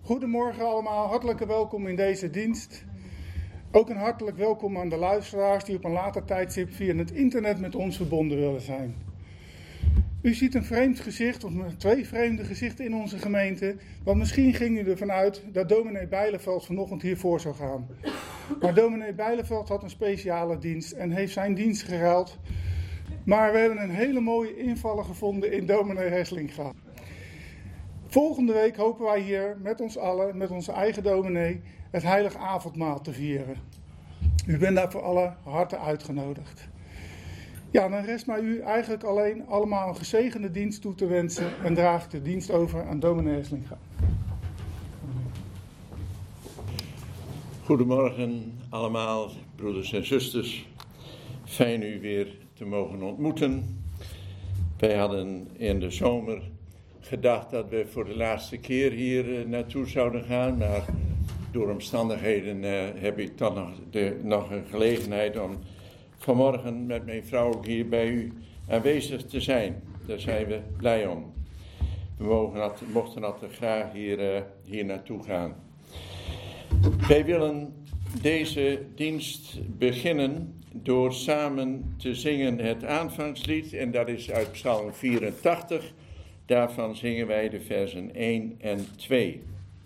Goedemorgen allemaal, hartelijk welkom in deze dienst. Ook een hartelijk welkom aan de luisteraars die op een later tijdstip via het internet met ons verbonden willen zijn. U ziet een vreemd gezicht, of twee vreemde gezichten in onze gemeente, want misschien ging u ervan uit dat dominee Bijleveld vanochtend hiervoor zou gaan. Maar dominee Bijleveld had een speciale dienst en heeft zijn dienst geruild. Maar we hebben een hele mooie invaller gevonden in dominee Heslinga. Volgende week hopen wij hier met ons allen, met onze eigen dominee, het heilige avondmaal te vieren. U bent daar voor alle harte uitgenodigd. Ja, dan rest mij u eigenlijk alleen allemaal een gezegende dienst toe te wensen en draag ik de dienst over aan dominee Heslinga. Goedemorgen allemaal, broeders en zusters. Fijn u weer te mogen ontmoeten. Wij hadden in de zomer gedacht dat we voor de laatste keer hier naartoe zouden gaan, maar door omstandigheden heb ik dan nog een gelegenheid om vanmorgen met mijn vrouw ook hier bij u aanwezig te zijn. Daar zijn we blij om. We mochten altijd graag hier naartoe gaan. Wij willen deze dienst beginnen door samen te zingen het aanvangslied. En dat is uit Psalm 84. Daarvan zingen wij de versen 1 en 2.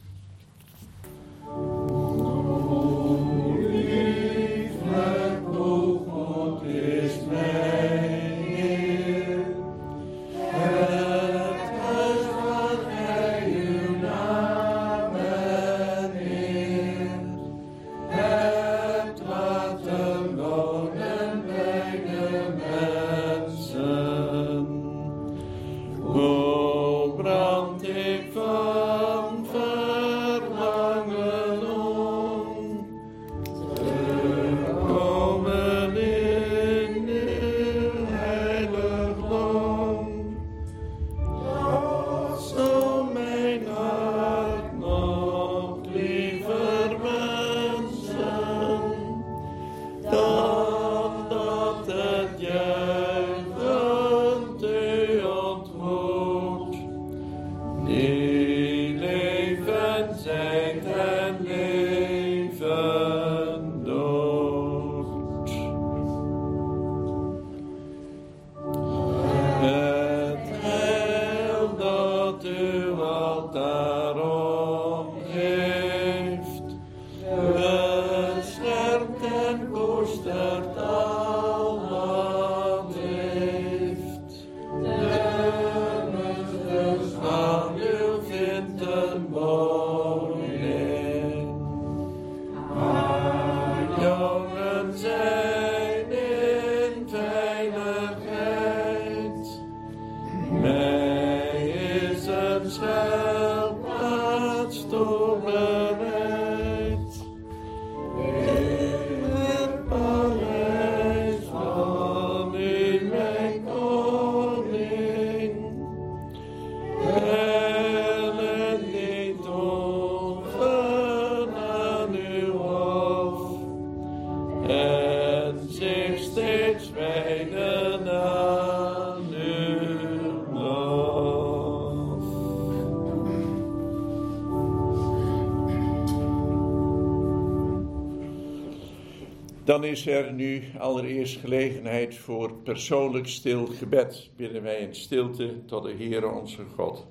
Dan is er nu allereerst gelegenheid voor persoonlijk stil gebed. Bidden wij in stilte tot de Heere onze God.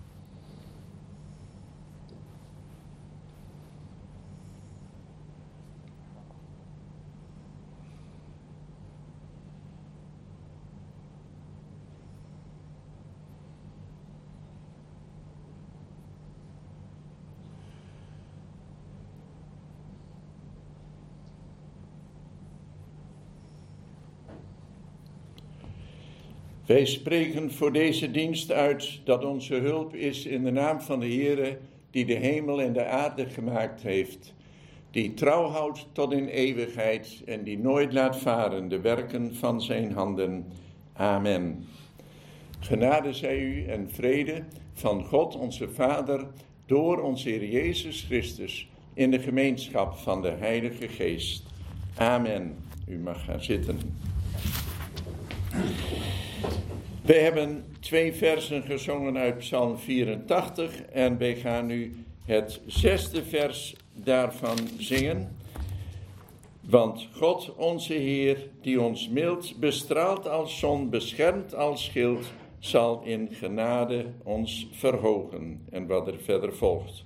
Wij spreken voor deze dienst uit dat onze hulp is in de naam van de Heere, die de hemel en de aarde gemaakt heeft, die trouw houdt tot in eeuwigheid en die nooit laat varen de werken van zijn handen. Amen. Genade zij u en vrede van God onze Vader door onze Heer Jezus Christus in de gemeenschap van de Heilige Geest. Amen. U mag gaan zitten. Wij hebben 2 versen gezongen uit Psalm 84 en wij gaan nu het 6e vers daarvan zingen. Want God, onze Heer, die ons mild bestraalt als zon, beschermt als schild, zal in genade ons verhogen. En wat er verder volgt.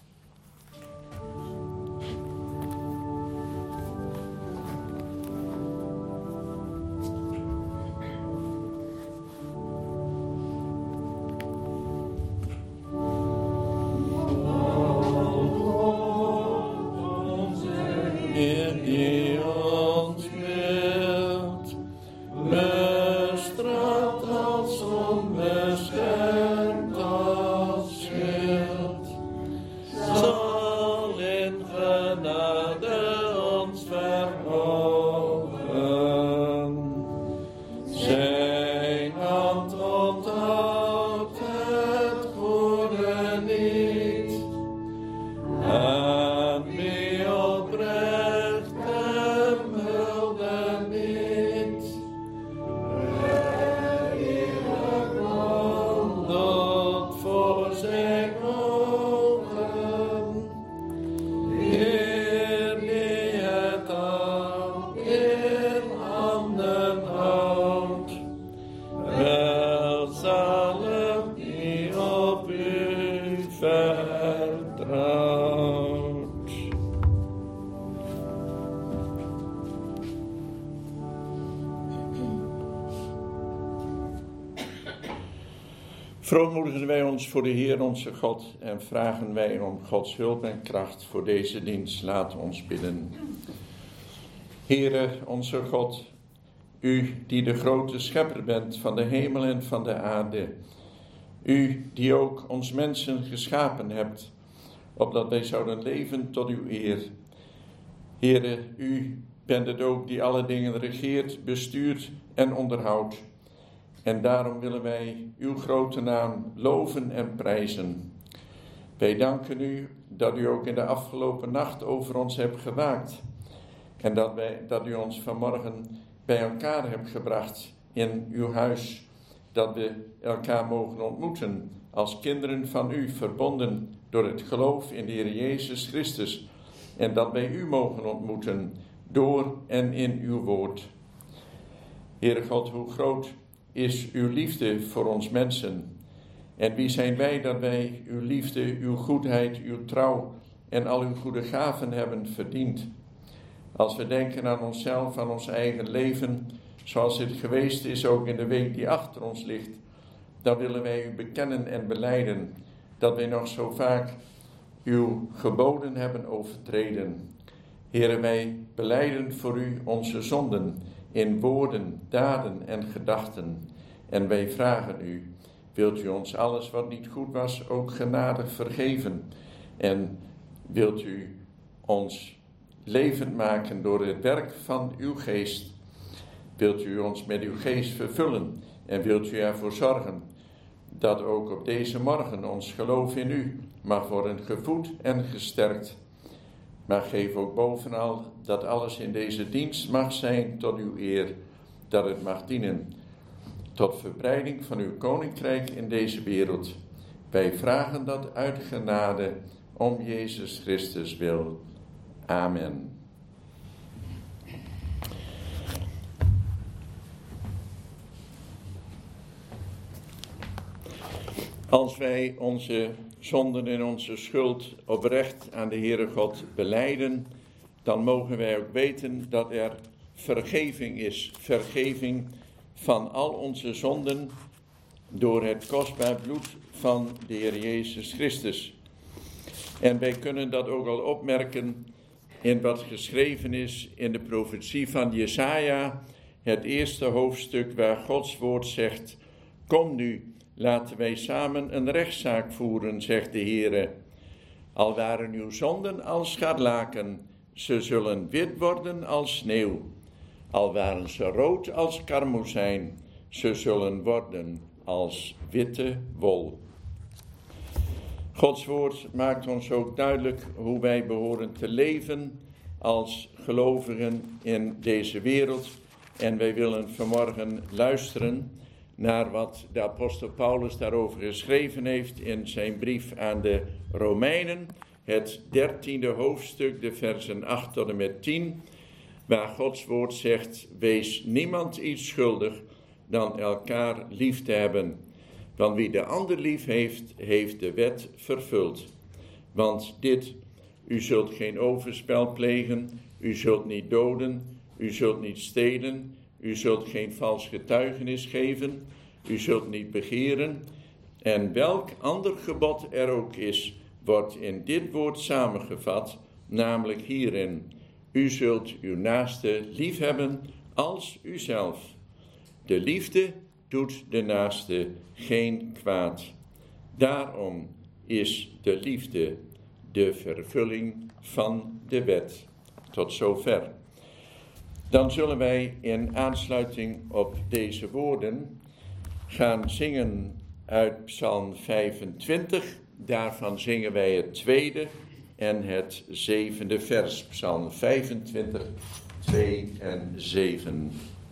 Verootmoedigen wij ons voor de Heer onze God en vragen wij om Gods hulp en kracht voor deze dienst. Laat ons bidden. Heere onze God, u die de grote schepper bent van de hemel en van de aarde, u die ook ons mensen geschapen hebt, opdat wij zouden leven tot uw eer. Heere, u bent het ook die alle dingen regeert, bestuurt en onderhoudt. En daarom willen wij uw grote naam loven en prijzen. Wij danken u dat u ook in de afgelopen nacht over ons hebt gewaakt. En dat u ons vanmorgen bij elkaar hebt gebracht in uw huis. Dat we elkaar mogen ontmoeten als kinderen van u, verbonden door het geloof in de Heer Jezus Christus. En dat wij u mogen ontmoeten door en in uw woord. Heere God, hoe groot is uw liefde voor ons mensen. En wie zijn wij dat wij uw liefde, uw goedheid, uw trouw en al uw goede gaven hebben verdiend. Als we denken aan onszelf, aan ons eigen leven, zoals het geweest is ook in de week die achter ons ligt, dan willen wij u bekennen en belijden dat wij nog zo vaak uw geboden hebben overtreden. Heere, wij belijden voor u onze zonden in woorden, daden en gedachten. En wij vragen u, wilt u ons alles wat niet goed was ook genadig vergeven? En wilt u ons levend maken door het werk van uw geest? Wilt u ons met uw geest vervullen? En wilt u ervoor zorgen dat ook op deze morgen ons geloof in u mag worden gevoed en gesterkt? Maar geef ook bovenal dat alles in deze dienst mag zijn tot uw eer, dat het mag dienen tot verbreiding van uw koninkrijk in deze wereld. Wij vragen dat uit genade om Jezus Christus wil. Amen. Als wij onze zonden en onze schuld oprecht aan de Heere God belijden, dan mogen wij ook weten dat er vergeving is. Vergeving van al onze zonden door het kostbaar bloed van de Heer Jezus Christus. En wij kunnen dat ook al opmerken in wat geschreven is in de profetie van Jesaja, het eerste hoofdstuk waar Gods woord zegt: kom nu, laten wij samen een rechtszaak voeren, zegt de Heere. Al waren uw zonden als scharlaken, ze zullen wit worden als sneeuw. Al waren ze rood als karmozijn, ze zullen worden als witte wol. Gods woord maakt ons ook duidelijk hoe wij behoren te leven als gelovigen in deze wereld. En wij willen vanmorgen luisteren naar wat de apostel Paulus daarover geschreven heeft in zijn brief aan de Romeinen, het 13e hoofdstuk, de versen 8 tot en met 10, waar Gods woord zegt: wees niemand iets schuldig dan elkaar lief te hebben. Want wie de ander lief heeft, heeft de wet vervuld. Want dit: u zult geen overspel plegen, u zult niet doden, u zult niet stelen, u zult geen vals getuigenis geven, u zult niet begeren. En welk ander gebod er ook is, wordt in dit woord samengevat, namelijk hierin: u zult uw naaste lief hebben als uzelf. De liefde doet de naaste geen kwaad. Daarom is de liefde de vervulling van de wet. Tot zover. Dan zullen wij in aansluiting op deze woorden gaan zingen uit Psalm 25. Daarvan zingen wij het tweede en het 7e vers. Psalm 25, 2 en 7.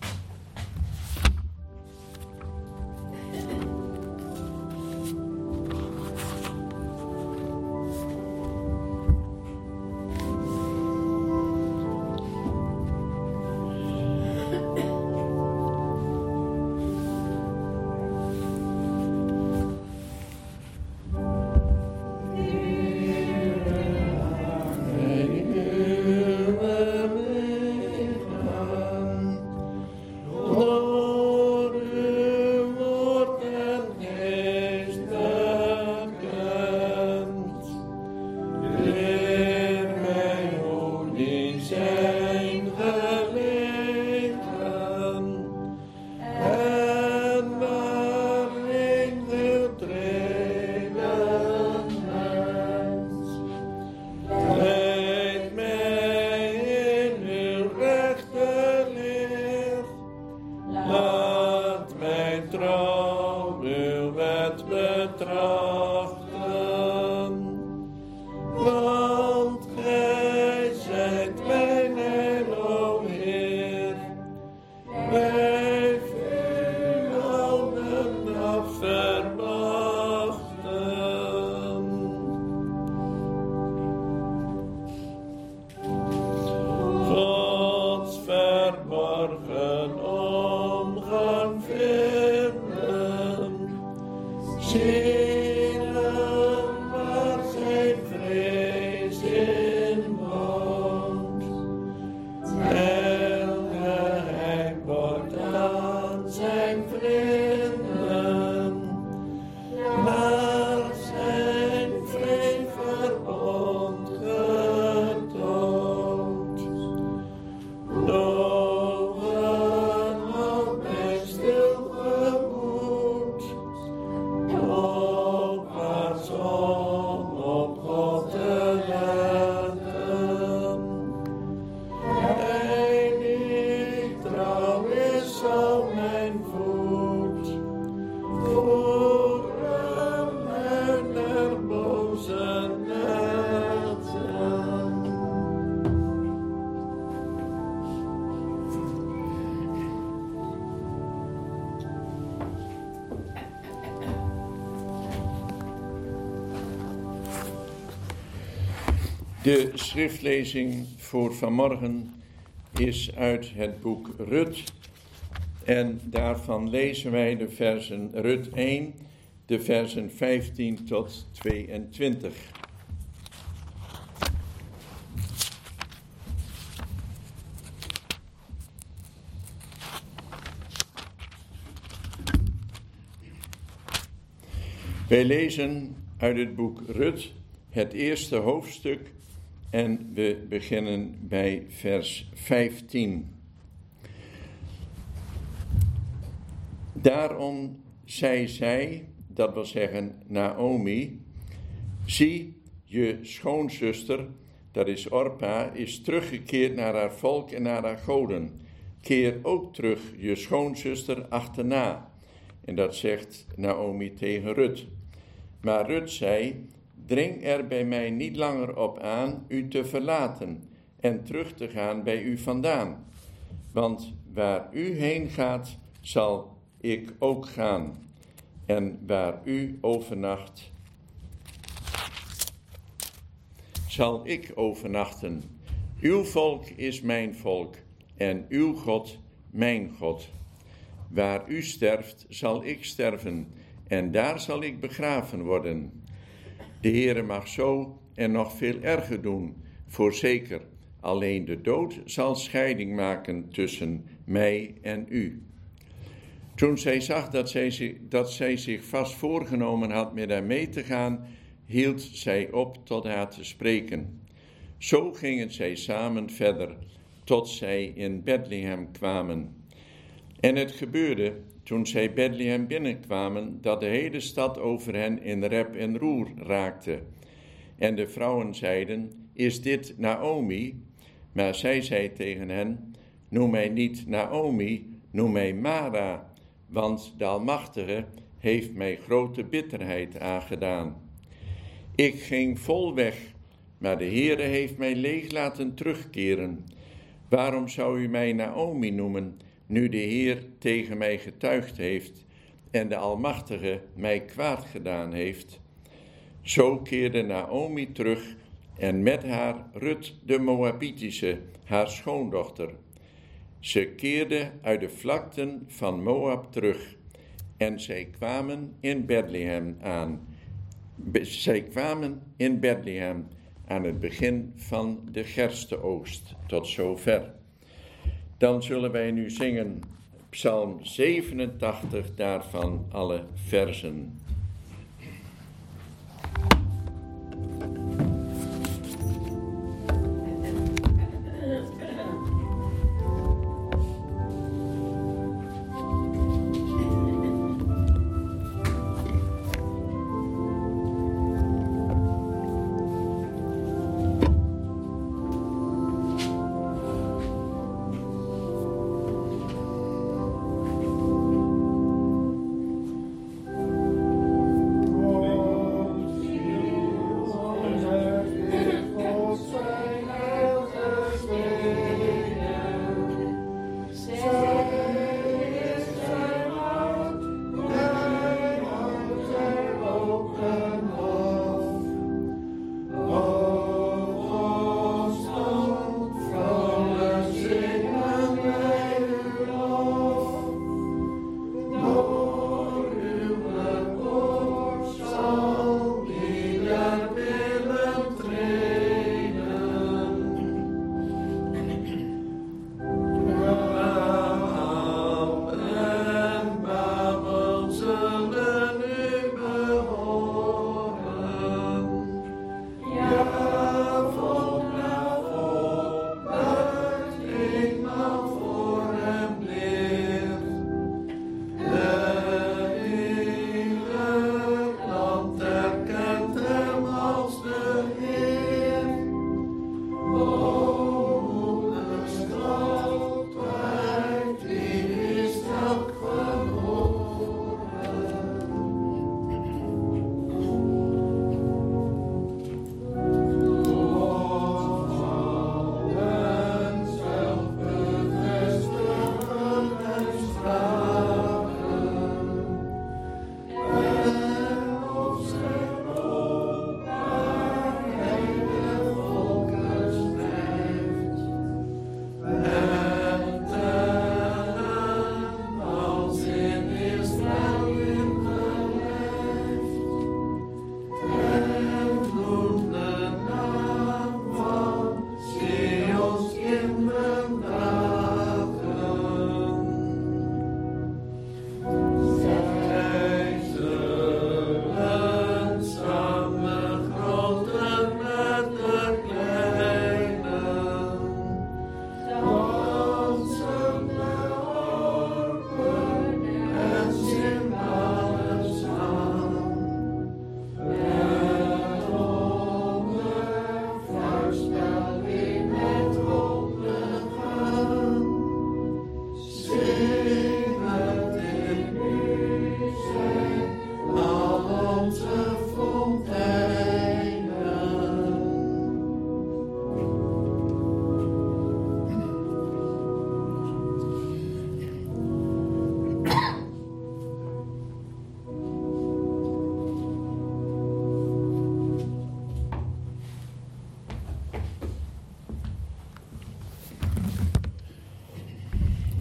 De schriftlezing voor vanmorgen is uit het boek Rut. En daarvan lezen wij de versen Rut 1, de versen 15 tot 22. Wij lezen uit het boek Rut het eerste hoofdstuk en we beginnen bij vers 15. Daarom zei zij, dat wil zeggen Naomi: zie, je schoonzuster, dat is Orpa, is teruggekeerd naar haar volk en naar haar goden. Keer ook terug je schoonzuster achterna. En dat zegt Naomi tegen Rut. Maar Rut zei: dring er bij mij niet langer op aan u te verlaten en terug te gaan bij u vandaan. Want waar u heen gaat, zal ik ook gaan. En waar u overnacht, zal ik overnachten. Uw volk is mijn volk en uw God mijn God. Waar u sterft, zal ik sterven en daar zal ik begraven worden. De Heere mag zo en nog veel erger doen, voorzeker. Alleen de dood zal scheiding maken tussen mij en u. Toen zij zag dat zij zich vast voorgenomen had met hem mee te gaan, hield zij op tot haar te spreken. Zo gingen zij samen verder, tot zij in Bethlehem kwamen. En het gebeurde, toen zij Bethlehem binnenkwamen, dat de hele stad over hen in rep en roer raakte. En de vrouwen zeiden, is dit Naomi? Maar zij zei tegen hen, noem mij niet Naomi, noem mij Mara, want de Almachtige heeft mij grote bitterheid aangedaan. Ik ging vol weg, maar de Heere heeft mij leeg laten terugkeren. Waarom zou u mij Naomi noemen, nu de Heer tegen mij getuigd heeft en de Almachtige mij kwaad gedaan heeft? Zo keerde Naomi terug en met haar Rut de Moabitische, haar schoondochter. Ze keerde uit de vlakten van Moab terug en zij kwamen in Bethlehem aan. Zij kwamen in Bethlehem aan het begin van de gerstenoogst. Tot zover. Dan zullen wij nu zingen Psalm 87, daarvan alle versen.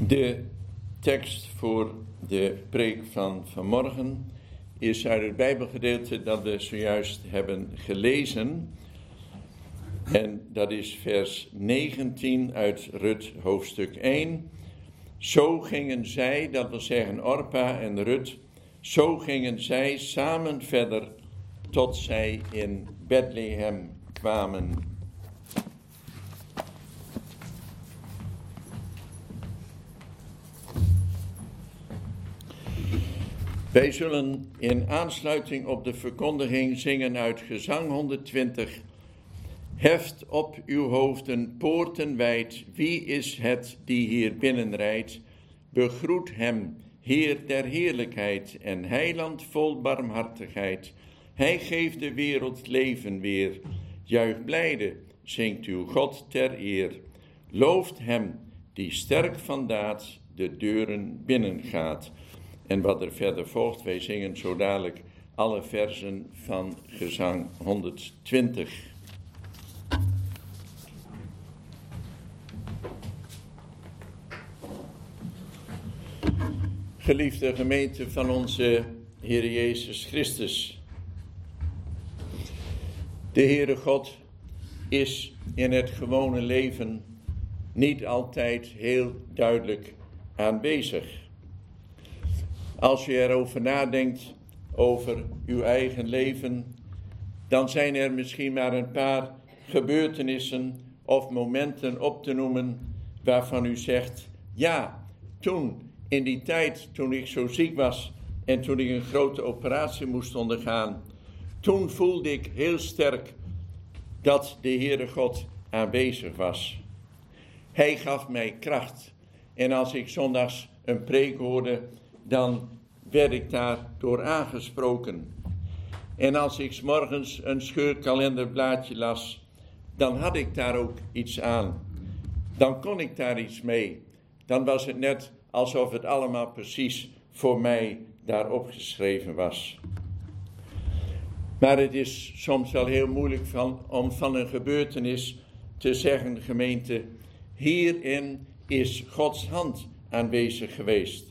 De tekst voor de preek van vanmorgen is uit het Bijbelgedeelte dat we zojuist hebben gelezen. En dat is vers 19 uit Rut hoofdstuk 1. Zo gingen zij, dat wil zeggen Orpa en Rut, zo gingen zij samen verder tot zij in Bethlehem kwamen. Wij zullen in aansluiting op de verkondiging zingen uit Gezang 120. Heft op uw hoofden poorten wijd, wie is het die hier binnenrijdt? Begroet hem, Heer der heerlijkheid en heiland vol barmhartigheid. Hij geeft de wereld leven weer. Juich blijde, zingt uw God ter eer. Looft hem, die sterk van daad de deuren binnengaat. En wat er verder volgt, wij zingen zo dadelijk alle versen van Gezang 120. Geliefde gemeente van onze Heer Jezus Christus. De Heere God is in het gewone leven niet altijd heel duidelijk aanwezig. Als je erover nadenkt, over uw eigen leven, dan zijn er misschien maar een paar gebeurtenissen of momenten op te noemen waarvan u zegt, ja, toen, in die tijd toen ik zo ziek was en toen ik een grote operatie moest ondergaan, toen voelde ik heel sterk dat de Heere God aanwezig was. Hij gaf mij kracht en als ik zondags een preek hoorde, dan werd ik daardoor aangesproken. En als ik 's morgens een scheurkalenderblaadje las, dan had ik daar ook iets aan. Dan kon ik daar iets mee. Dan was het net alsof het allemaal precies voor mij daar opgeschreven was. Maar het is soms wel heel moeilijk om van een gebeurtenis te zeggen, gemeente, hierin is Gods hand aanwezig geweest.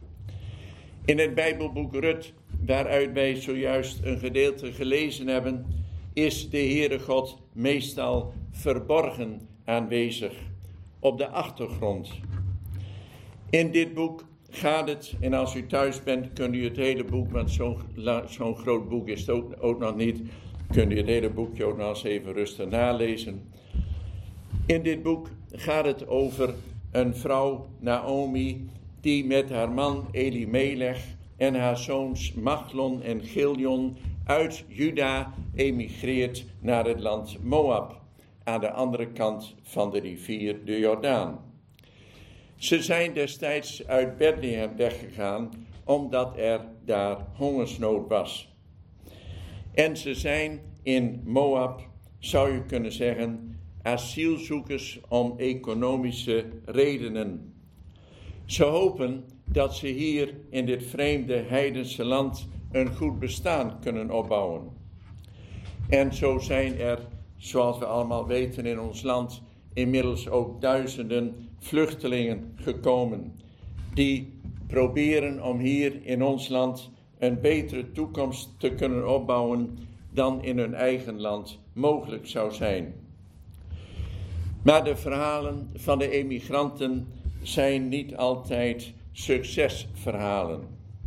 In het Bijbelboek Rut, waaruit wij zojuist een gedeelte gelezen hebben, is de Heere God meestal verborgen aanwezig, op de achtergrond. In dit boek gaat het, en als u thuis bent, kunt u het hele boek, want zo'n groot boek is het ook nog niet, kunt u het hele boekje ook nog eens even rustig nalezen. In dit boek gaat het over een vrouw, Naomi, die met haar man Elimelech en haar zoons Machlon en Giljon uit Juda emigreert naar het land Moab, aan de andere kant van de rivier de Jordaan. Ze zijn destijds uit Bethlehem weggegaan, omdat er daar hongersnood was. En ze zijn in Moab, zou je kunnen zeggen, asielzoekers om economische redenen. Ze hopen dat ze hier in dit vreemde heidense land een goed bestaan kunnen opbouwen. En zo zijn er, zoals we allemaal weten in ons land, inmiddels ook duizenden vluchtelingen gekomen, die proberen om hier in ons land een betere toekomst te kunnen opbouwen dan in hun eigen land mogelijk zou zijn. Maar de verhalen van de emigranten zijn niet altijd succesverhalen.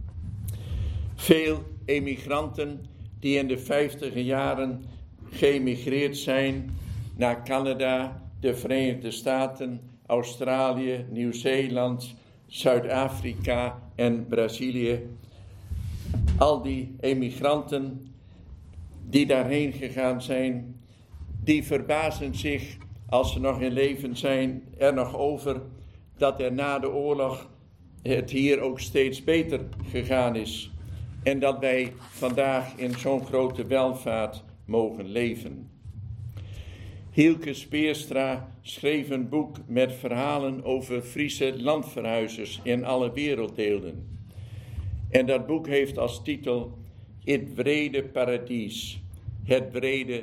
Veel emigranten die in de 50e jaren geëmigreerd zijn naar Canada, de Verenigde Staten, Australië, Nieuw-Zeeland, Zuid-Afrika en Brazilië. Al die emigranten die daarheen gegaan zijn, die verbazen zich, als ze nog in leven zijn, er nog over dat er na de oorlog het hier ook steeds beter gegaan is. En dat wij vandaag in zo'n grote welvaart mogen leven. Hielke Speerstra schreef een boek met verhalen over Friese landverhuizers in alle werelddelen. En dat boek heeft als titel Het Brede Paradies, het Brede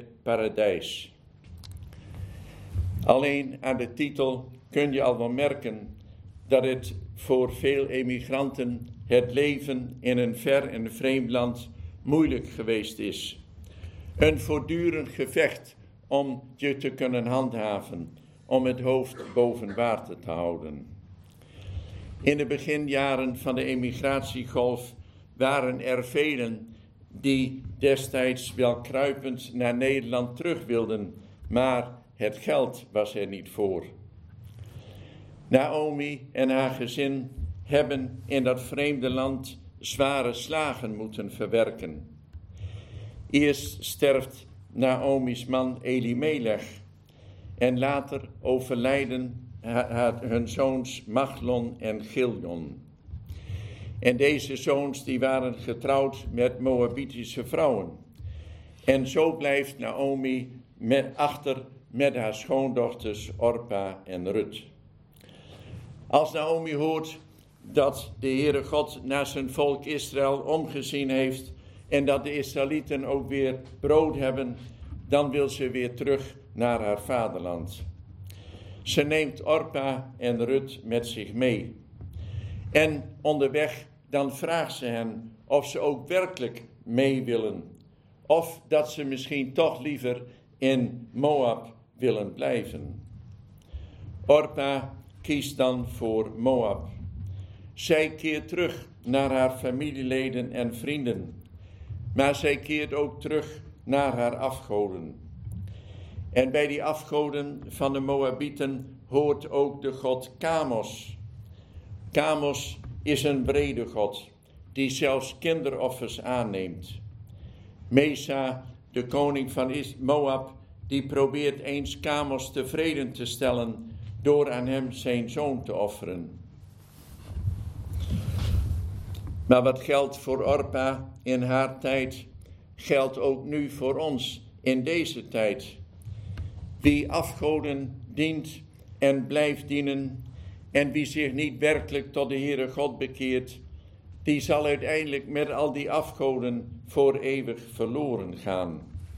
Paradijs. Alleen aan de titel kun je al wel merken dat het voor veel emigranten het leven in een ver en vreemd land moeilijk geweest is. Een voortdurend gevecht om je te kunnen handhaven, om het hoofd boven water te houden. In de beginjaren van de emigratiegolf waren er velen die destijds wel kruipend naar Nederland terug wilden, maar het geld was er niet voor. Naomi en haar gezin hebben in dat vreemde land zware slagen moeten verwerken. Eerst sterft Naomi's man Elimelech en later overlijden hun zoons Machlon en Chilion. En deze zoons die waren getrouwd met Moabitische vrouwen. En zo blijft Naomi achter met haar schoondochters Orpa en Rut. Als Naomi hoort dat de Heere God naar zijn volk Israël omgezien heeft en dat de Israëlieten ook weer brood hebben, dan wil ze weer terug naar haar vaderland. Ze neemt Orpa en Rut met zich mee. En onderweg dan vraagt ze hen of ze ook werkelijk mee willen. Of dat ze misschien toch liever in Moab willen blijven. Orpa kiest dan voor Moab. Zij keert terug naar haar familieleden en vrienden. Maar zij keert ook terug naar haar afgoden. En bij die afgoden van de Moabieten hoort ook de god Kamos. Kamos is een wrede god, die zelfs kinderoffers aanneemt. Mesa, de koning van Moab, die probeert eens Kamos tevreden te stellen door aan hem zijn zoon te offeren. Maar wat geldt voor Orpa in haar tijd, geldt ook nu voor ons in deze tijd. Wie afgoden dient en blijft dienen en wie zich niet werkelijk tot de Heere God bekeert, die zal uiteindelijk met al die afgoden voor eeuwig verloren gaan.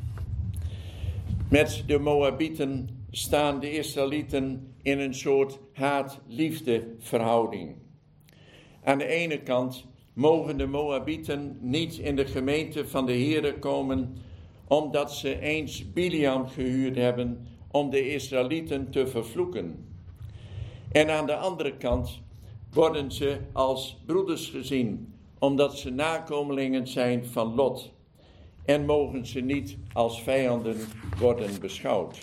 Met de Moabieten staan de Israëlieten in een soort haat-liefde verhouding. Aan de ene kant mogen de Moabieten niet in de gemeente van de Heere komen, omdat ze eens Biliam gehuurd hebben om de Israëlieten te vervloeken. En aan de andere kant worden ze als broeders gezien, omdat ze nakomelingen zijn van Lot. En mogen ze niet als vijanden worden beschouwd.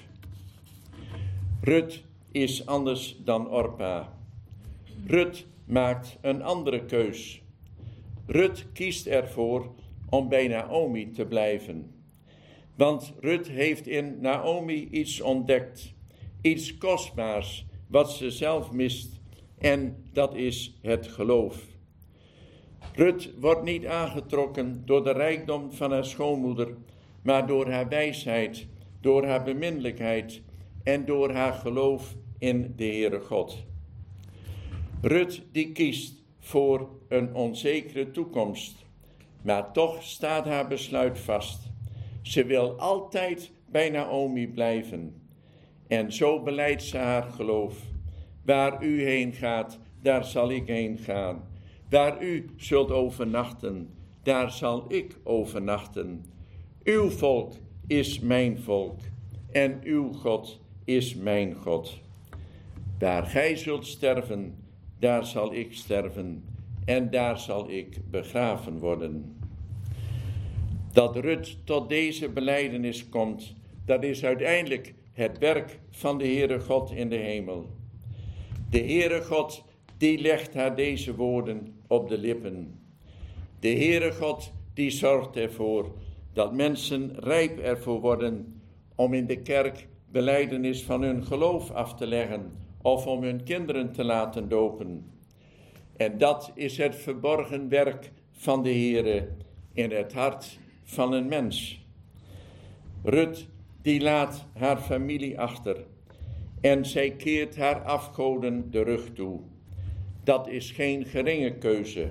Rut is anders dan Orpa. Rut maakt een andere keus. Rut kiest ervoor om bij Naomi te blijven. Want Rut heeft in Naomi iets ontdekt. Iets kostbaars wat ze zelf mist. En dat is het geloof. Rut wordt niet aangetrokken door de rijkdom van haar schoonmoeder, maar door haar wijsheid, door haar beminnelijkheid en door haar geloof in de Heere God. Rut die kiest voor een onzekere toekomst, maar toch staat haar besluit vast. Ze wil altijd bij Naomi blijven. En zo belijdt ze haar geloof. Waar u heen gaat, daar zal ik heen gaan. Waar u zult overnachten, daar zal ik overnachten. Uw volk is mijn volk en uw God is mijn God. Waar gij zult sterven, daar zal ik sterven en daar zal ik begraven worden. Dat Rut tot deze belijdenis komt, dat is uiteindelijk het werk van de Heere God in de hemel. De Heere God, die legt haar deze woorden op de lippen. De Heere God, die zorgt ervoor dat mensen rijp ervoor worden om in de kerk belijdenis van hun geloof af te leggen of om hun kinderen te laten dopen. En dat is het verborgen werk van de Heere in het hart van een mens. Rut, die laat haar familie achter en zij keert haar afgoden de rug toe. Dat is geen geringe keuze.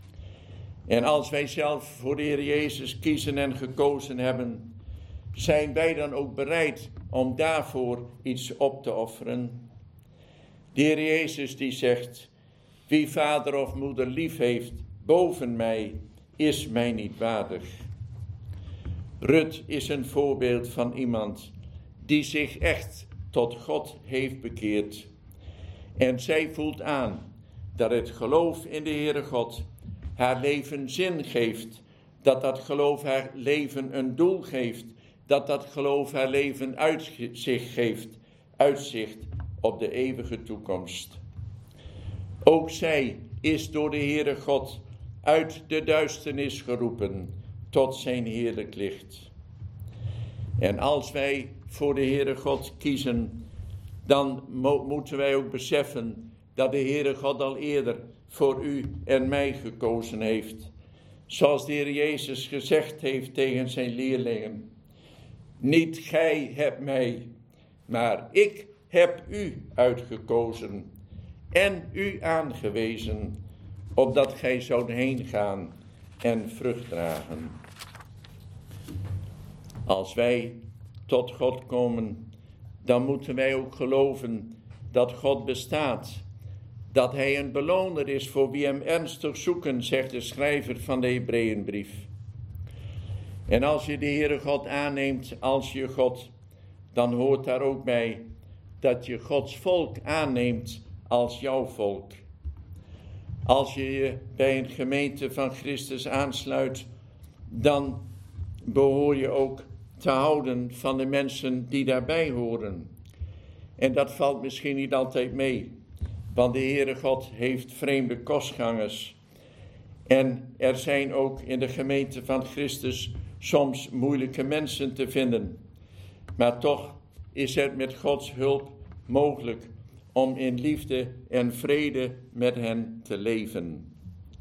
En als wij zelf voor de Heer Jezus kiezen en gekozen hebben, zijn wij dan ook bereid om daarvoor iets op te offeren? De Heer Jezus die zegt, Wie vader of moeder lief heeft boven mij, is mij niet waardig. Rut is een voorbeeld van iemand die zich echt tot God heeft bekeerd. En zij voelt aan dat het geloof in de Heere God haar leven zin geeft. Dat dat geloof haar leven een doel geeft. Dat dat geloof haar leven uitzicht geeft. Uitzicht op de eeuwige toekomst. Ook zij is door de Heere God uit de duisternis geroepen tot zijn heerlijk licht. En als wij voor de Heere God kiezen, dan moeten wij ook beseffen dat de Heere God al eerder voor u en mij gekozen heeft. Zoals de Heer Jezus gezegd heeft tegen zijn leerlingen. Niet gij hebt mij, maar ik heb u uitgekozen en u aangewezen, opdat gij zoudt heen gaan en vrucht dragen. Als wij tot God komen, dan moeten wij ook geloven dat God bestaat. Dat hij een beloner is voor wie hem ernstig zoeken, zegt de schrijver van de Hebreeënbrief. En als je de Heere God aanneemt als je God, dan hoort daar ook bij dat je Gods volk aanneemt als jouw volk. Als je je bij een gemeente van Christus aansluit, dan behoor je ook te houden van de mensen die daarbij horen. En dat valt misschien niet altijd mee, want de Heere God heeft vreemde kostgangers. En er zijn ook in de gemeente van Christus soms moeilijke mensen te vinden. Maar toch is het met Gods hulp mogelijk om in liefde en vrede met hen te leven.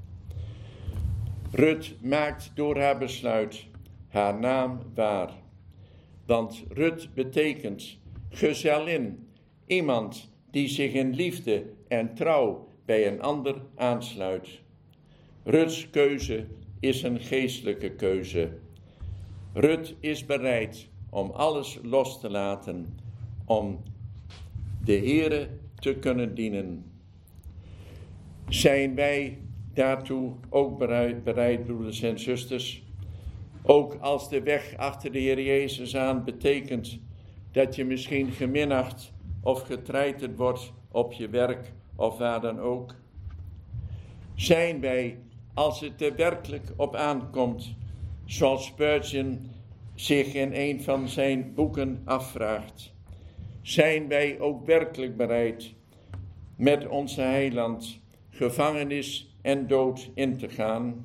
Rut maakt door haar besluit haar naam waar. Want Rut betekent gezellin, iemand die zich in liefde en trouw bij een ander aansluit. Ruts keuze is een geestelijke keuze. Rut is bereid om alles los te laten, om de Heere te kunnen dienen. Zijn wij daartoe ook bereid, broeders en zusters? Ook als de weg achter de Heer Jezus aan betekent dat je misschien geminacht of getreiterd wordt op je werk of waar dan ook. Zijn wij, als het er werkelijk op aankomt, zoals Spurgeon zich in een van zijn boeken afvraagt, zijn wij ook werkelijk bereid met onze heiland gevangenis en dood in te gaan?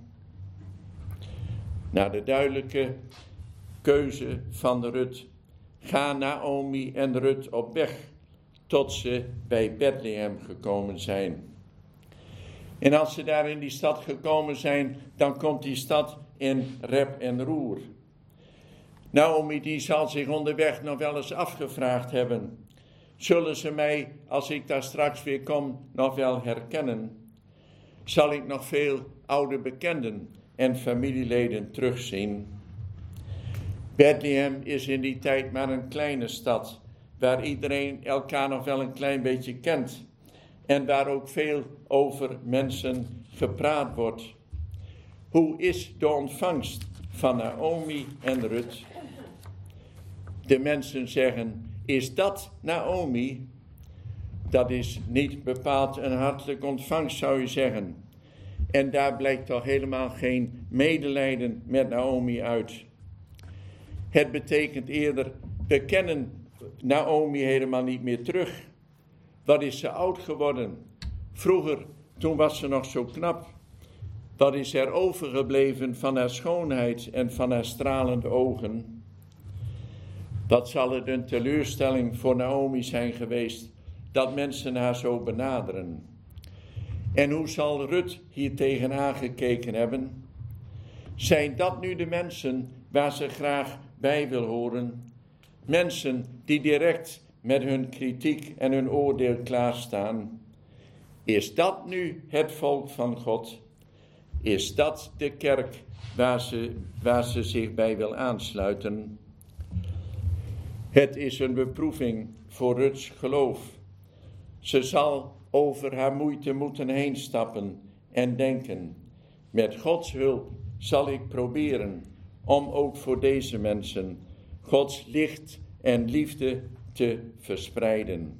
Na de duidelijke keuze van Rut gaan Naomi en Rut op weg tot ze bij Bethlehem gekomen zijn. En als ze daar in die stad gekomen zijn, dan komt die stad in rep en roer. Naomi die zal zich onderweg nog wel eens afgevraagd hebben: zullen ze mij, als ik daar straks weer kom, nog wel herkennen? Zal ik nog veel oude bekenden en familieleden terugzien? Bethlehem is in die tijd maar een kleine stad, waar iedereen elkaar nog wel een klein beetje kent. En waar ook veel over mensen gepraat wordt. Hoe is de ontvangst van Naomi en Rut? De mensen zeggen: is dat Naomi? Dat is niet bepaald een hartelijke ontvangst, zou je zeggen. En daar blijkt toch helemaal geen medelijden met Naomi uit. Het betekent eerder: we kennen Naomi helemaal niet meer terug. Wat is ze oud geworden? Vroeger, toen was ze nog zo knap. Wat is er overgebleven van haar schoonheid en van haar stralende ogen? Wat zal het een teleurstelling voor Naomi zijn geweest dat mensen haar zo benaderen? En hoe zal Rut hier tegenaan gekeken hebben? Zijn dat nu de mensen waar ze graag bij wil horen? Mensen die direct met hun kritiek en hun oordeel klaarstaan. Is dat nu het volk van God? Is dat de kerk waar ze zich bij wil aansluiten? Het is een beproeving voor Ruts geloof. Ze zal over haar moeite moeten heen stappen en denken: met Gods hulp zal ik proberen om ook voor deze mensen Gods licht en liefde te verspreiden.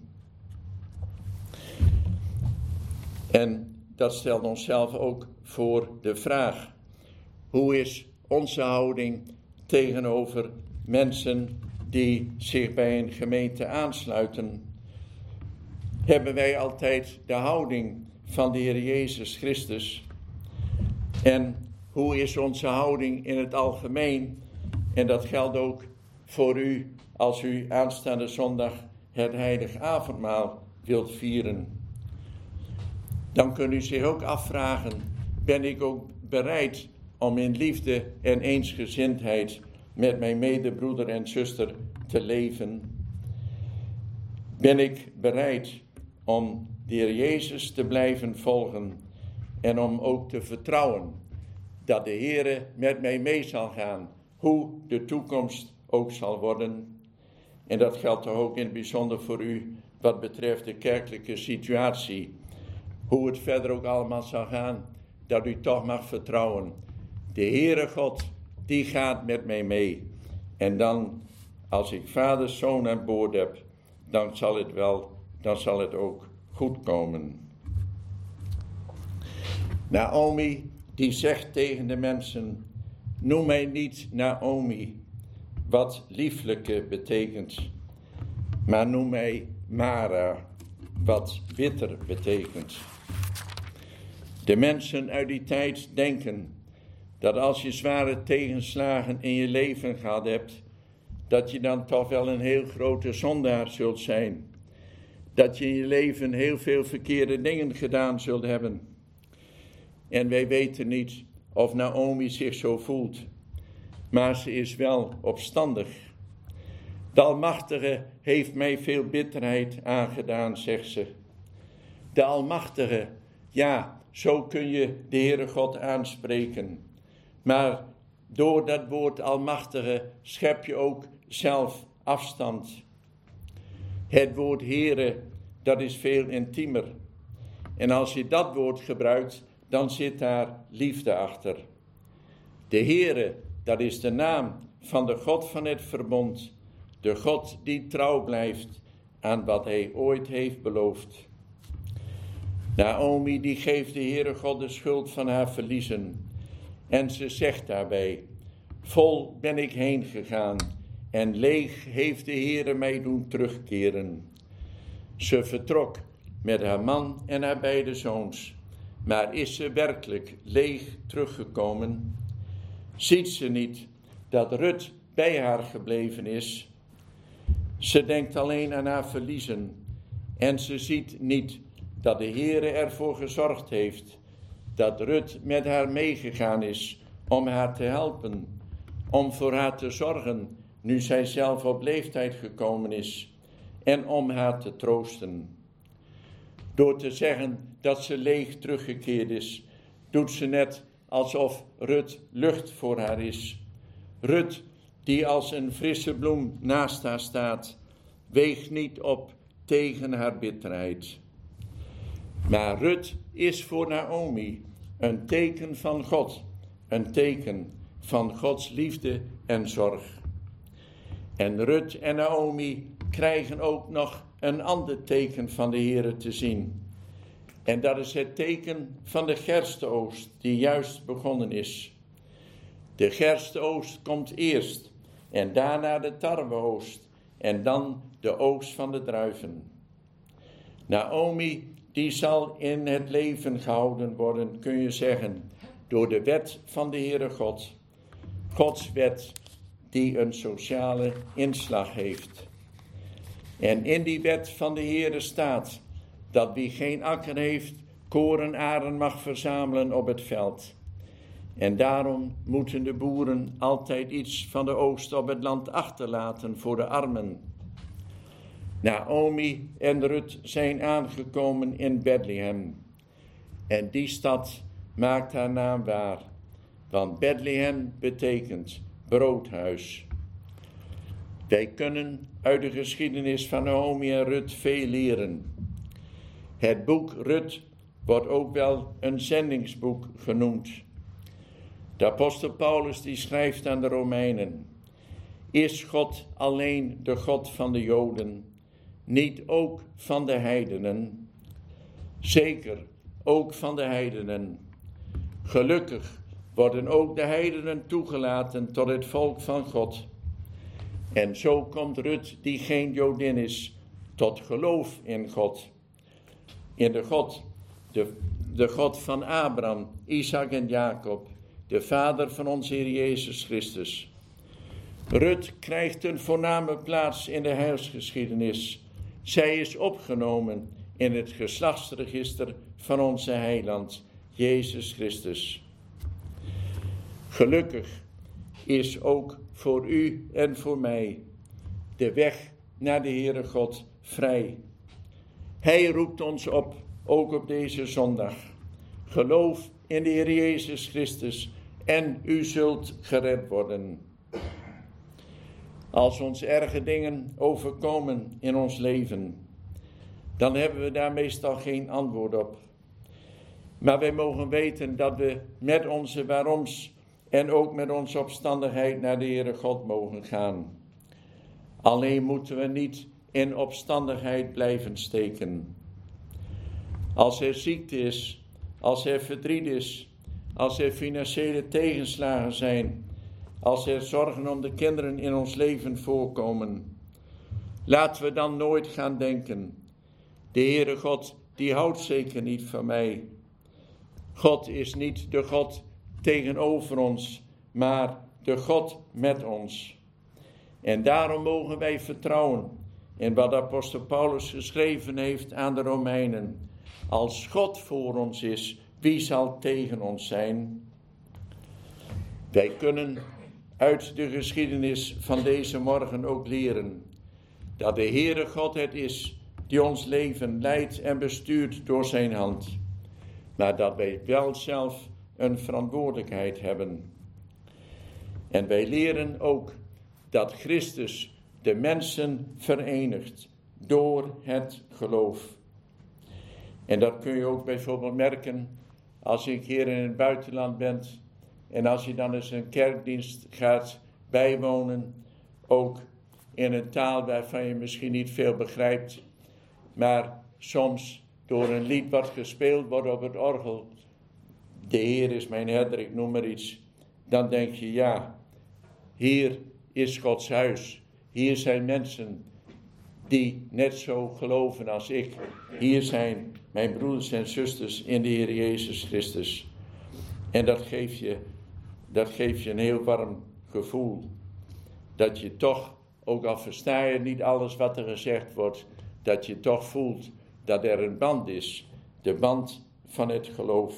En dat stelt onszelf ook voor de vraag: hoe is onze houding tegenover mensen die zich bij een gemeente aansluiten? Hebben wij altijd de houding van de Heer Jezus Christus? En hoe is onze houding in het algemeen? En dat geldt ook voor u als u aanstaande zondag het heilig avondmaal wilt vieren. Dan kunt u zich ook afvragen: ben ik ook bereid om in liefde en eensgezindheid met mijn medebroeder en zuster te leven? Ben ik bereid om de Heer Jezus te blijven volgen en om ook te vertrouwen dat de Heer met mij mee zal gaan, hoe de toekomst ook zal worden? En dat geldt toch ook in het bijzonder voor u wat betreft de kerkelijke situatie. Hoe het verder ook allemaal zal gaan, dat u toch mag vertrouwen. De Heere God, die gaat met mij mee. En dan, als ik Vader, Zoon aan boord heb, dan zal het ook goed komen. Naomi, die zegt tegen de mensen: noem mij niet Naomi, wat lieflijke betekent, maar noem mij Mara, wat bitter betekent. De mensen uit die tijd denken dat als je zware tegenslagen in je leven gehad hebt, dat je dan toch wel een heel grote zondaar zult zijn. Dat je in je leven heel veel verkeerde dingen gedaan zult hebben. En wij weten niet of Naomi zich zo voelt, maar ze is wel opstandig. De Almachtige heeft mij veel bitterheid aangedaan, zegt ze. De Almachtige, ja, zo kun je de Heere God aanspreken. Maar door dat woord Almachtige schep je ook zelf afstand. Het woord Heere, dat is veel intiemer. En als je dat woord gebruikt, dan zit daar liefde achter. De Heere, dat is de naam van de God van het verbond. De God die trouw blijft aan wat hij ooit heeft beloofd. Naomi die geeft de Heere God de schuld van haar verliezen. En ze zegt daarbij: vol ben ik heen gegaan en leeg heeft de Heere mij doen terugkeren. Ze vertrok met haar man en haar beide zoons. Maar is ze werkelijk leeg teruggekomen? Ziet ze niet dat Rut bij haar gebleven is? Ze denkt alleen aan haar verliezen. En ze ziet niet dat de Heere ervoor gezorgd heeft dat Rut met haar meegegaan is om haar te helpen, om voor haar te zorgen nu zij zelf op leeftijd gekomen is en om haar te troosten. Door te zeggen dat ze leeg teruggekeerd is, doet ze net alsof Rut lucht voor haar is. Rut, die als een frisse bloem naast haar staat, weegt niet op tegen haar bitterheid. Maar Rut is voor Naomi een teken van God, een teken van Gods liefde en zorg. En Rut en Naomi krijgen ook nog een ander teken van de Heere te zien. En dat is het teken van de gerstenoogst die juist begonnen is. De gerstenoogst komt eerst en daarna de tarweoogst en dan de oogst van de druiven. Naomi die zal in het leven gehouden worden, kun je zeggen, door de wet van de Heere God. Gods wet die een sociale inslag heeft. En in die wet van de Heere staat dat wie geen akker heeft, korenaren mag verzamelen op het veld. En daarom moeten de boeren altijd iets van de oogst op het land achterlaten voor de armen. Naomi en Rut zijn aangekomen in Bethlehem. En die stad maakt haar naam waar, want Bethlehem betekent broodhuis. Wij kunnen uit de geschiedenis van Naomi en Rut veel leren. Het boek Rut wordt ook wel een zendingsboek genoemd. De apostel Paulus die schrijft aan de Romeinen: Is God alleen de God van de Joden, niet ook van de heidenen? Zeker, ook van de heidenen. Gelukkig worden ook de heidenen toegelaten tot het volk van God. En zo komt Rut, die geen Jodin is, tot geloof in God. In de God, de God van Abraham, Isaac en Jacob, de vader van onze Heer Jezus Christus. Rut krijgt een voorname plaats in de heilsgeschiedenis. Zij is opgenomen in het geslachtsregister van onze heiland, Jezus Christus. Gelukkig is ook voor u en voor mij de weg naar de Heere God vrij. Hij roept ons op, ook op deze zondag. Geloof in de Heer Jezus Christus en u zult gered worden. Als ons erge dingen overkomen in ons leven, dan hebben we daar meestal geen antwoord op. Maar wij mogen weten dat we met onze waaroms en ook met onze opstandigheid naar de Heere God mogen gaan. Alleen moeten we niet in opstandigheid blijven steken. Als er ziekte is, als er verdriet is, als er financiële tegenslagen zijn, als er zorgen om de kinderen in ons leven voorkomen, laten we dan nooit gaan denken: de Heere God, die houdt zeker niet van mij. God is niet de God tegenover ons, maar de God met ons. En daarom mogen wij vertrouwen in wat apostel Paulus geschreven heeft aan de Romeinen. Als God voor ons is, wie zal tegen ons zijn? Wij kunnen uit de geschiedenis van deze morgen ook leren dat de Heere God het is die ons leven leidt en bestuurt door zijn hand. Maar dat wij wel zelf een verantwoordelijkheid hebben. En wij leren ook dat Christus de mensen verenigt door het geloof. En dat kun je ook bijvoorbeeld merken als je een keer in het buitenland bent en als je dan eens een kerkdienst gaat bijwonen, ook in een taal waarvan je misschien niet veel begrijpt, maar soms door een lied wat gespeeld wordt op het orgel, de Heer is mijn herder, ik noem maar iets, dan denk je, ja, hier is Gods huis, hier zijn mensen die net zo geloven als ik, hier zijn mijn broeders en zusters in de Heer Jezus Christus. En dat geeft je een heel warm gevoel, dat je toch, ook al versta je niet alles wat er gezegd wordt, dat je toch voelt dat er een band is, de band van het geloof.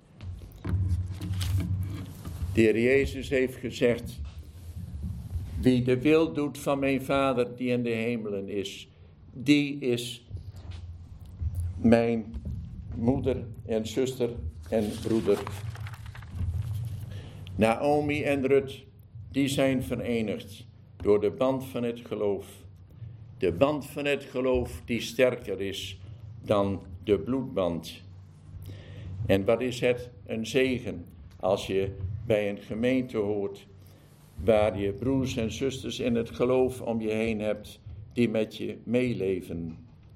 De Heer Jezus heeft gezegd: wie de wil doet van mijn Vader die in de hemelen is, die is mijn moeder en zuster en broeder. Naomi en Rut, die zijn verenigd door de band van het geloof. De band van het geloof die sterker is dan de bloedband. En wat is het een zegen als je bij een gemeente hoort waar je broers en zusters in het geloof om je heen hebt die met je meeleven.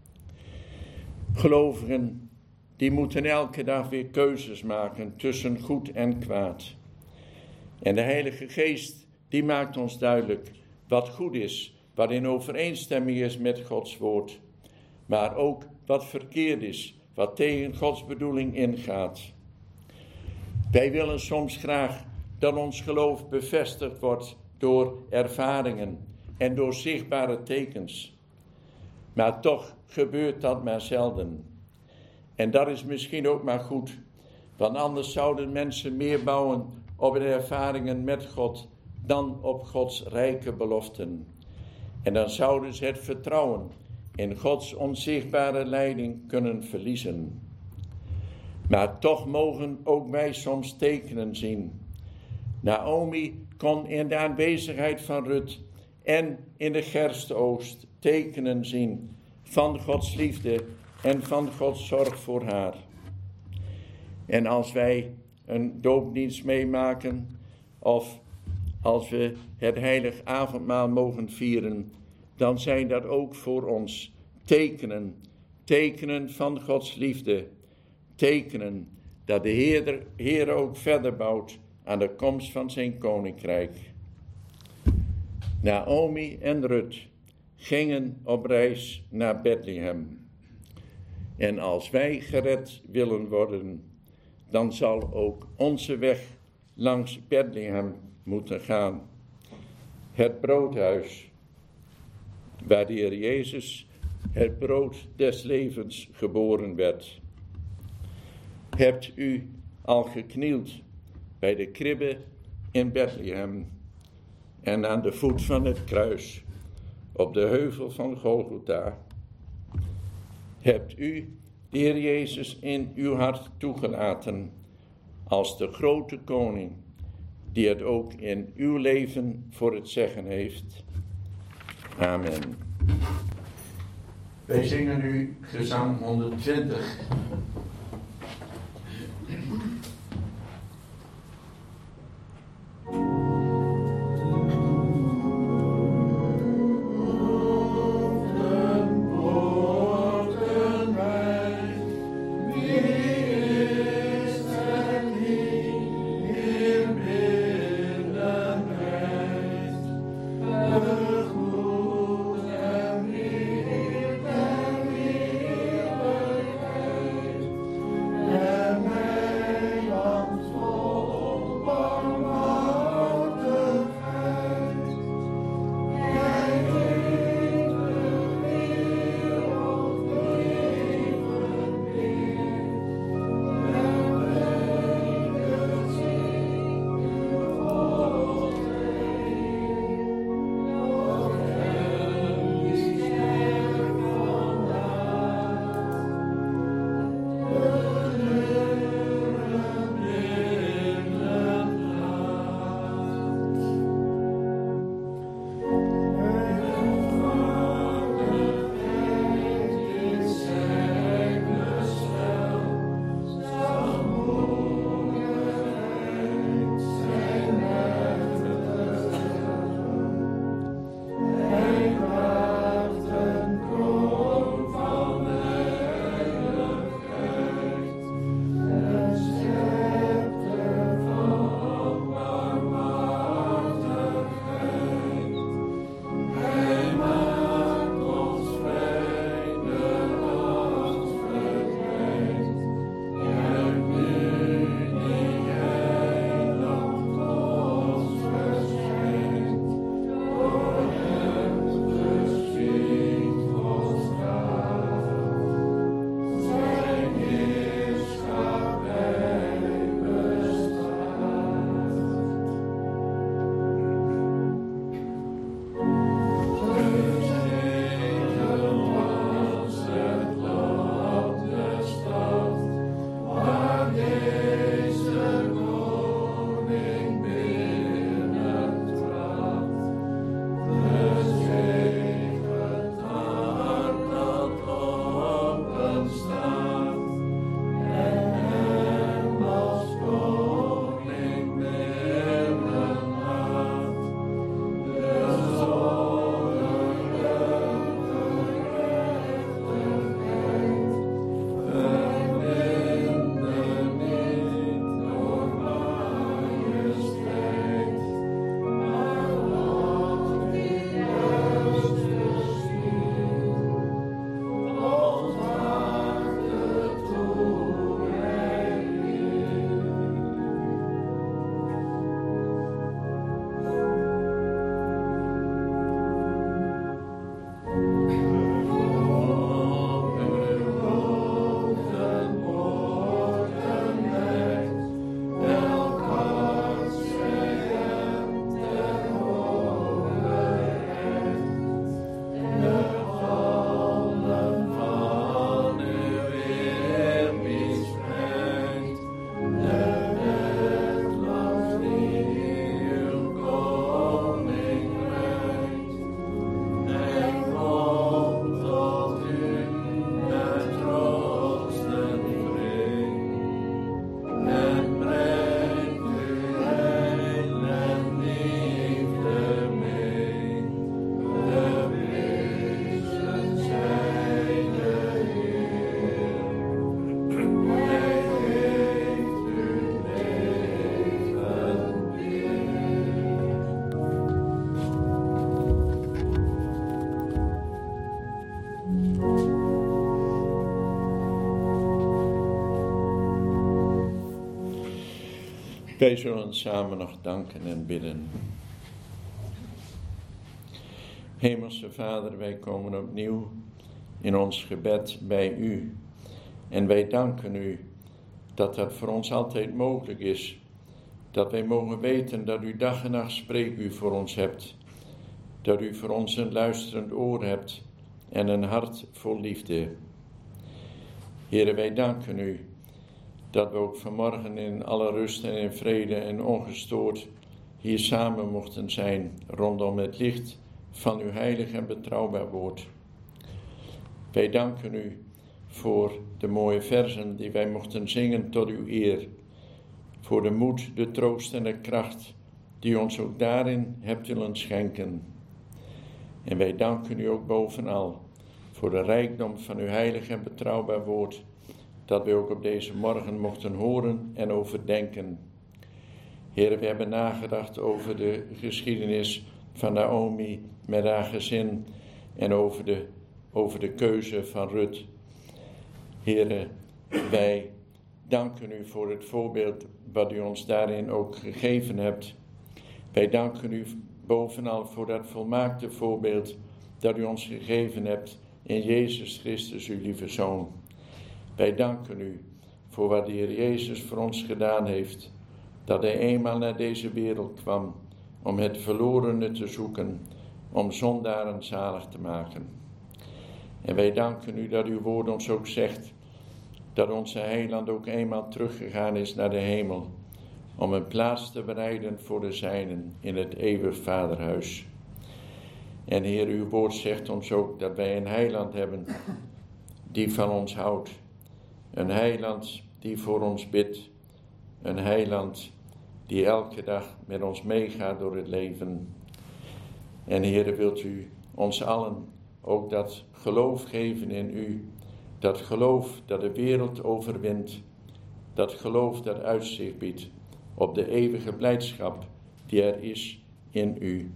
Gelovigen, die moeten elke dag weer keuzes maken tussen goed en kwaad. En de Heilige Geest, die maakt ons duidelijk wat goed is, wat in overeenstemming is met Gods woord, maar ook wat verkeerd is, wat tegen Gods bedoeling ingaat. Wij willen soms graag dat ons geloof bevestigd wordt door ervaringen en door zichtbare tekens. Maar toch gebeurt dat maar zelden. En dat is misschien ook maar goed, want anders zouden mensen meer bouwen op de ervaringen met God dan op Gods rijke beloften. En dan zouden ze het vertrouwen in Gods onzichtbare leiding kunnen verliezen. Maar toch mogen ook wij soms tekenen zien. Naomi kon in de aanwezigheid van Rut en in de gersteoogst tekenen zien van Gods liefde en van Gods zorg voor haar. En als wij een doopdienst meemaken, of als we het heilig avondmaal mogen vieren, dan zijn dat ook voor ons tekenen van Gods liefde, tekenen dat de Heer ook verder bouwt aan de komst van zijn koninkrijk. Naomi en Rut gingen op reis naar Bethlehem. En als wij gered willen worden, dan zal ook onze weg langs Bethlehem moeten gaan. Het broodhuis, waar de Heer Jezus, het brood des levens, geboren werd. Hebt u al geknield bij de kribbe in Bethlehem en aan de voet van het kruis op de heuvel van Golgotha? Hebt u de Heer Jezus in uw hart toegelaten als de grote koning die het ook in uw leven voor het zeggen heeft? Amen. Wij zingen nu gezang 120. Wij zullen samen nog danken en bidden. Hemelse Vader, wij komen opnieuw in ons gebed bij u. En wij danken u dat dat voor ons altijd mogelijk is. Dat wij mogen weten dat u dag en nacht spreekuur voor ons hebt. Dat u voor ons een luisterend oor hebt en een hart vol liefde. Here, wij danken u dat we ook vanmorgen in alle rust en in vrede en ongestoord hier samen mochten zijn rondom het licht van uw heilig en betrouwbaar woord. Wij danken u voor de mooie versen die wij mochten zingen tot uw eer. Voor de moed, de troost en de kracht die ons ook daarin hebt willen schenken. En wij danken u ook bovenal voor de rijkdom van uw heilig en betrouwbaar woord, dat we ook op deze morgen mochten horen en overdenken. Heer, we hebben nagedacht over de geschiedenis van Naomi met haar gezin en over de keuze van Rut. Heer, wij danken u voor het voorbeeld wat u ons daarin ook gegeven hebt. Wij danken u bovenal voor dat volmaakte voorbeeld dat u ons gegeven hebt in Jezus Christus, uw lieve Zoon. Wij danken u voor wat de Heer Jezus voor ons gedaan heeft, dat hij eenmaal naar deze wereld kwam om het verlorene te zoeken, om zondaren zalig te maken. En wij danken u dat uw woord ons ook zegt dat onze heiland ook eenmaal teruggegaan is naar de hemel, om een plaats te bereiden voor de zijnen in het eeuwig Vaderhuis. En Heer, uw woord zegt ons ook dat wij een heiland hebben die van ons houdt. Een heiland die voor ons bidt. Een heiland die elke dag met ons meegaat door het leven. En Heer, wilt u ons allen ook dat geloof geven in u. Dat geloof dat de wereld overwint. Dat geloof dat uitzicht biedt op de eeuwige blijdschap die er is in u.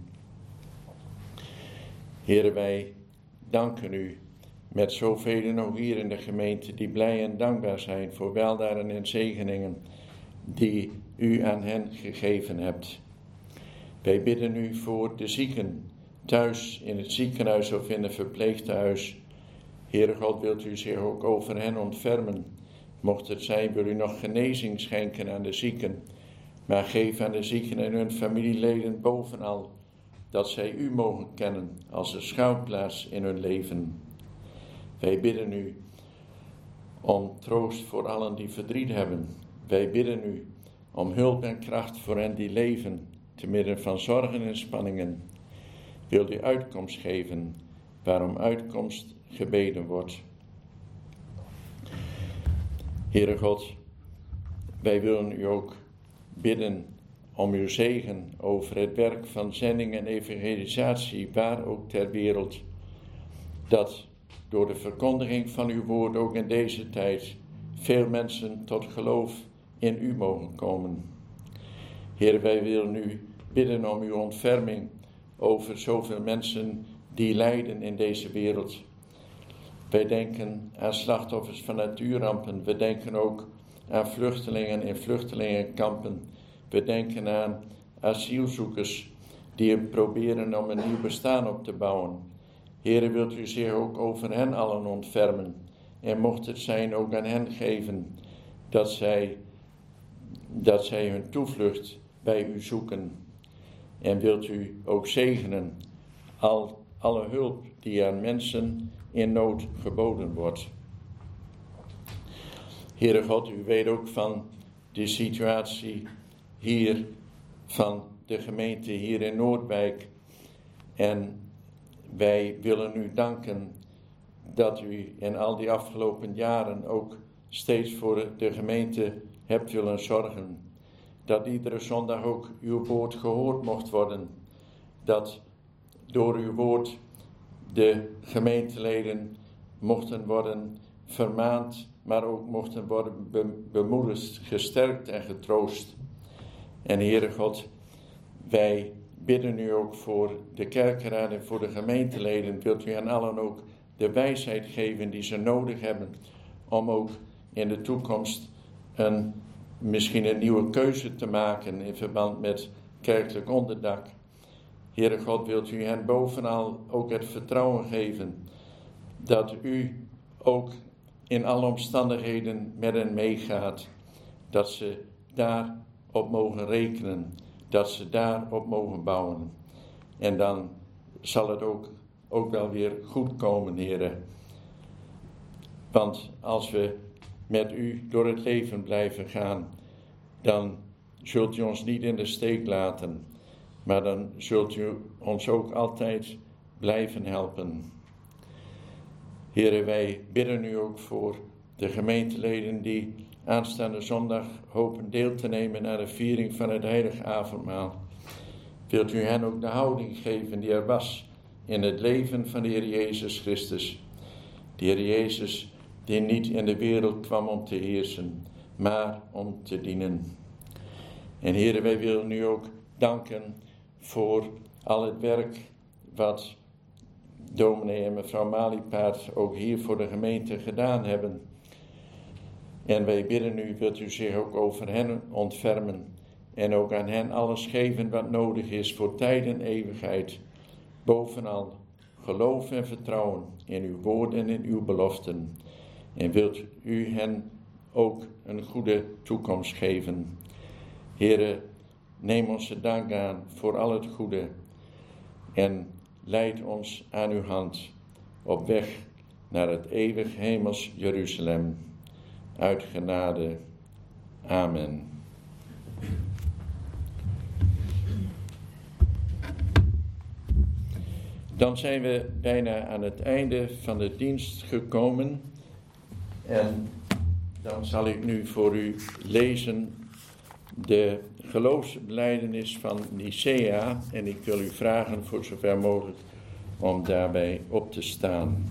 Heer, wij danken u met zoveel ook hier in de gemeente die blij en dankbaar zijn voor weldaden en zegeningen die u aan hen gegeven hebt. Wij bidden u voor de zieken thuis in het ziekenhuis of in het verpleeghuis. Heere God, wilt u zich ook over hen ontfermen. Mocht het zijn, wil u nog genezing schenken aan de zieken. Maar geef aan de zieken en hun familieleden bovenal dat zij u mogen kennen als de schuilplaats in hun leven. Wij bidden u om troost voor allen die verdriet hebben. Wij bidden u om hulp en kracht voor hen die leven, te midden van zorgen en spanningen. Wil u uitkomst geven, waarom uitkomst gebeden wordt. Heere God, wij willen u ook bidden om uw zegen over het werk van zending en evangelisatie, waar ook ter wereld, dat door de verkondiging van uw woord ook in deze tijd veel mensen tot geloof in u mogen komen. Heer, wij willen u bidden om uw ontferming over zoveel mensen die lijden in deze wereld. Wij denken aan slachtoffers van natuurrampen. We denken ook aan vluchtelingen in vluchtelingenkampen. We denken aan asielzoekers die proberen om een nieuw bestaan op te bouwen. Heere, wilt u zich ook over hen allen ontfermen. En mocht het zijn ook aan hen geven dat zij hun toevlucht bij u zoeken. En wilt u ook zegenen alle hulp die aan mensen in nood geboden wordt. Heere God, u weet ook van de situatie hier van de gemeente hier in Noordwijk. En wij willen u danken dat u in al die afgelopen jaren ook steeds voor de gemeente hebt willen zorgen. Dat iedere zondag ook uw woord gehoord mocht worden. Dat door uw woord de gemeenteleden mochten worden vermaand, maar ook mochten worden bemoedigd, gesterkt en getroost. En Heere God, wij bidden u ook voor de kerkenraad en voor de gemeenteleden. Wilt u aan allen ook de wijsheid geven die ze nodig hebben om ook in de toekomst misschien een nieuwe keuze te maken in verband met kerkelijk onderdak. Heere God, wilt u hen bovenal ook het vertrouwen geven dat u ook in alle omstandigheden met hen meegaat, dat ze daarop mogen rekenen, dat ze daarop mogen bouwen. En dan zal het ook wel weer goed komen, Heere. Want als we met u door het leven blijven gaan, dan zult u ons niet in de steek laten, maar dan zult u ons ook altijd blijven helpen. Heere, wij bidden u ook voor de gemeenteleden die aanstaande zondag hopen deel te nemen aan de viering van het heilige avondmaal. Wilt u hen ook de houding geven die er was in het leven van de Heer Jezus Christus. De Heer Jezus die niet in de wereld kwam om te heersen, maar om te dienen. En Heere, wij willen u ook danken voor al het werk wat dominee en mevrouw Maliepaard ook hier voor de gemeente gedaan hebben. En wij bidden u, wilt u zich ook over hen ontfermen en ook aan hen alles geven wat nodig is voor tijd en eeuwigheid. Bovenal geloof en vertrouwen in uw woord en in uw beloften. En wilt u hen ook een goede toekomst geven. Heere, neem onze dank aan voor al het goede en leid ons aan uw hand op weg naar het eeuwig hemels Jeruzalem. Uit genade. Amen. Dan zijn we bijna aan het einde van de dienst gekomen. En dan zal ik nu voor u lezen de geloofsbelijdenis van Nicea. En ik wil u vragen voor zover mogelijk om daarbij op te staan.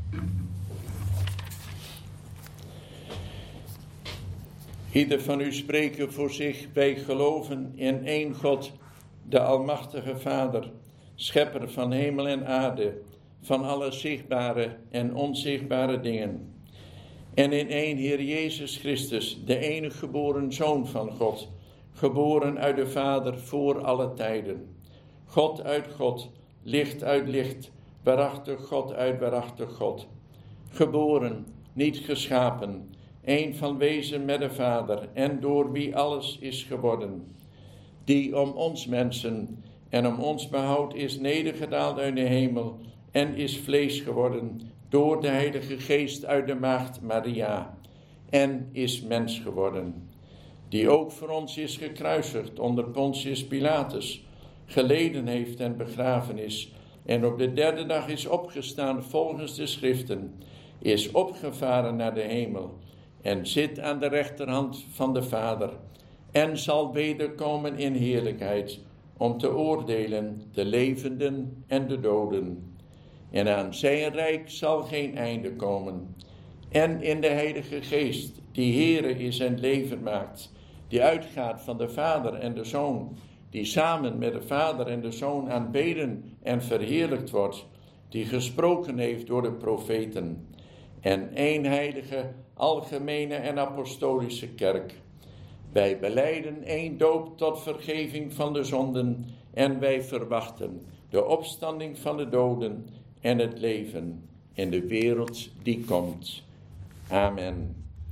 Ieder van u spreken voor zich, wij geloven in één God, de Almachtige Vader, Schepper van hemel en aarde, van alle zichtbare en onzichtbare dingen. En in één Heer Jezus Christus, de enige geboren Zoon van God, geboren uit de Vader voor alle tijden. God uit God, licht uit licht, waarachtig God uit waarachtig God. Geboren, niet geschapen, één van wezen met de Vader en door wie alles is geworden. Die om ons mensen en om ons behoud is nedergedaald uit de hemel en is vlees geworden door de Heilige Geest uit de maagd Maria en is mens geworden. Die ook voor ons is gekruisigd onder Pontius Pilatus, geleden heeft en begraven is en op de derde dag is opgestaan volgens de schriften, is opgevaren naar de hemel en zit aan de rechterhand van de Vader en zal wederkomen in heerlijkheid om te oordelen de levenden en de doden. En aan zijn rijk zal geen einde komen. En in de Heilige Geest, die Heere is en leven maakt, die uitgaat van de Vader en de Zoon, die samen met de Vader en de Zoon aanbeden en verheerlijkt wordt, die gesproken heeft door de profeten. En één heilige, algemene en apostolische kerk. Wij belijden één doop tot vergeving van de zonden en wij verwachten de opstanding van de doden en het leven in de wereld die komt. Amen.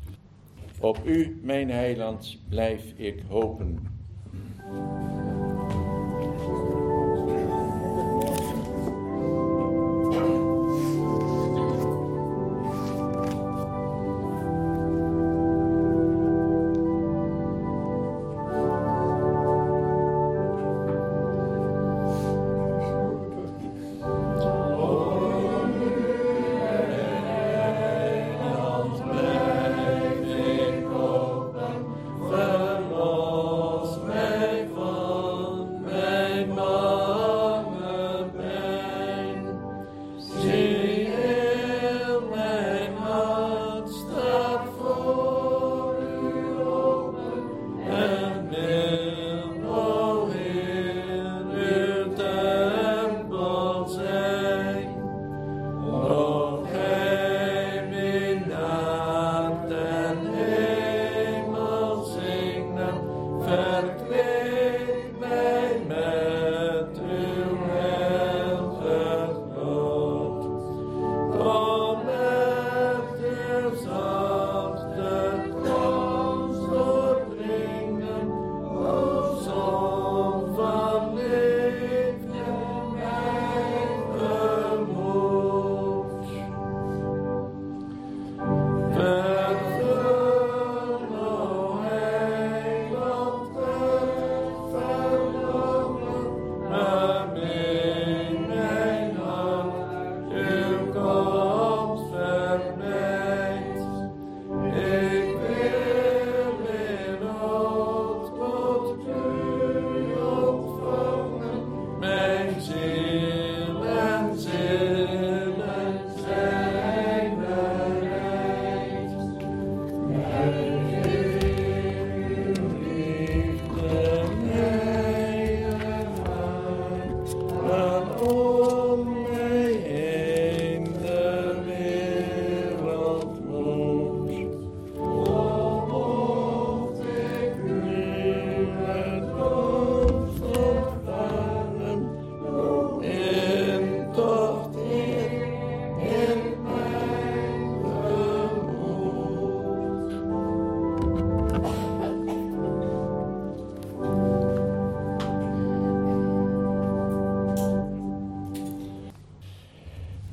Op u, mijn heiland, blijf ik hopen. Verlos mij van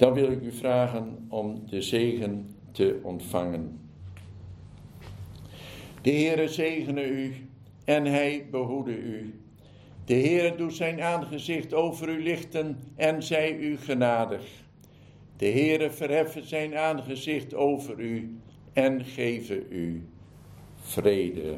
Dan wil ik u vragen om de zegen te ontvangen. De Heere zegene u en hij behoede u. De Heere doet zijn aangezicht over u lichten en zij u genadig. De Heere verheffen zijn aangezicht over u en geven u vrede.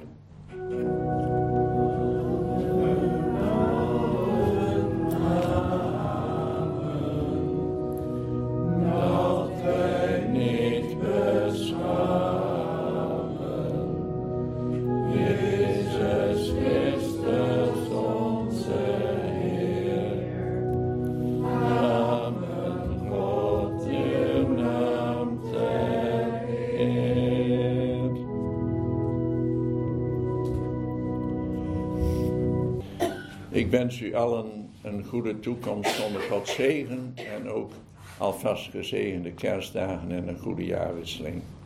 Ik wens u allen een goede toekomst onder Gods zegen en ook alvast gezegende kerstdagen en een goede jaarwisseling.